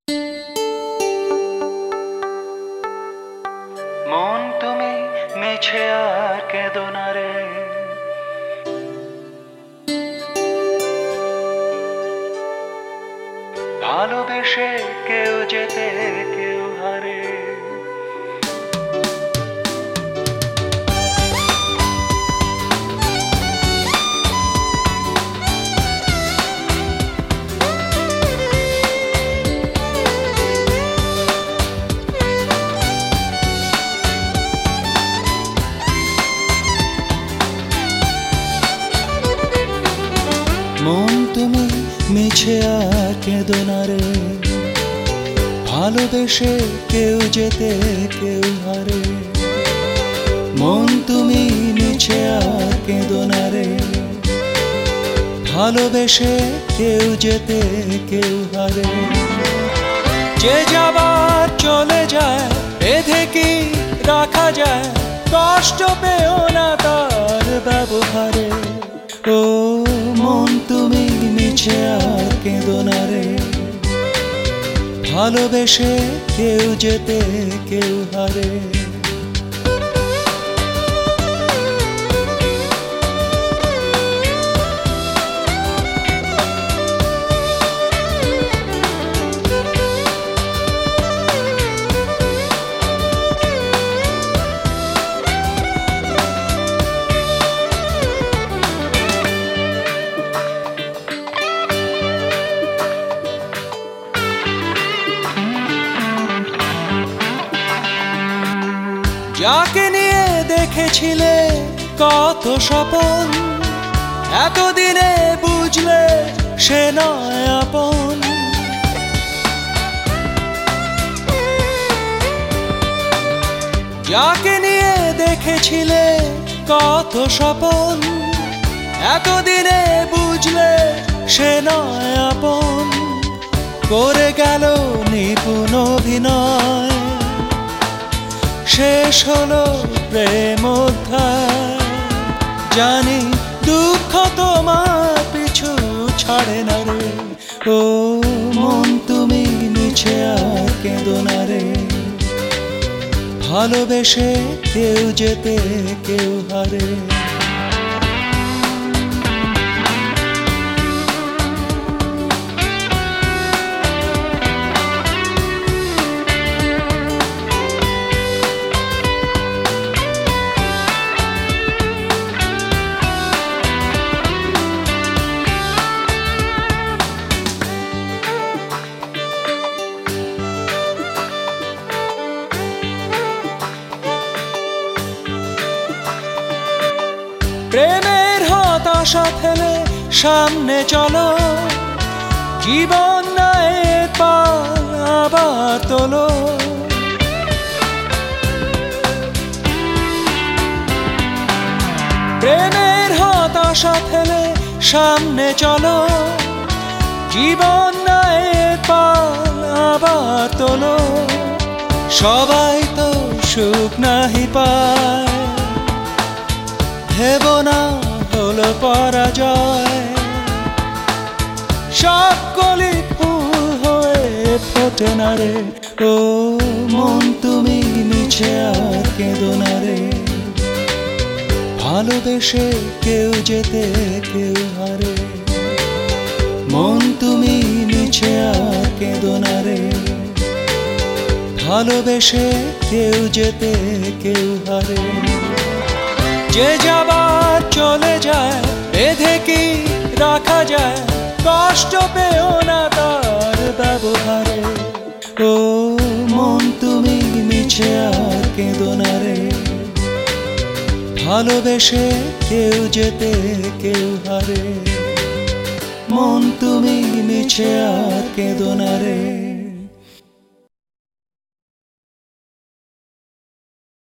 মন তুমি মিছে আর কেঁদো না রে, ভালোবেসে কেউ যেতে কেউ হারে। মন তুমি মিছে আর কেঁদো না রে, ভালোবেসে কেউ যেতে কেউ হারে। মন তুমি মিছে আর কেঁদো না রে, ভালোবেসে কেউ যেতে কেউ হারে। যে যাবার চলে যায়, বেঁধে কি রাখা যায়, কষ্ট পেও না তার ব্যবহারে। ও মন তুমি মিছে আর কেঁদো না রে, ভালোবেসে কেউ যেতে কেউ হারে। যাকে নিয়ে দেখেছিলে কত স্বপন, এতদিনে বুঝলে সে নয় আপন। যাকে নিয়ে দেখেছিলে কত স্বপন, এতদিনে বুঝলে সে নয় আপন। করে গেল নিপুণ অভিনয়, শেষ হলো প্রেম অধ্যায়। জানি দুঃখ তোমার পিছু ছাড়ে না রে, ও মন তুমি মিছে আর কেঁদো না রে, ভালোবেসে কেউ যেতে কেউ হারে। প্রেমের হতাশা ফেলে সামনে চলো, জীবন নাই পাল আবার তোলো। প্রেমের হতাশা ফেলে সামনে চলো, জীবন নাই পাল আবার তোলো। সবাই তো সুখ নাহি পায়, ভেব না হলো পরাজয়। সব কলি ফুল হয়ে ফোটে না রে, ও মন তুমি মিছে আর কেঁদো না রে, ভালোবেসে কেউ যেতে কেউ হারে। মন তুমি মিছে আর কেঁদো না রে, ভালোবেসে কেউ যেতে কেউ হারে। যে যাবার চলে যায়, বেঁধে কি রাখা যায়, কষ্ট পেও না তার ব্যবহারে। ও মন তুমি মিছে আর কেঁদো না রে, ভালোবেসে কেউ যেতে কেউ হারে। মন তুমি মিছে আর কেঁদো না রে।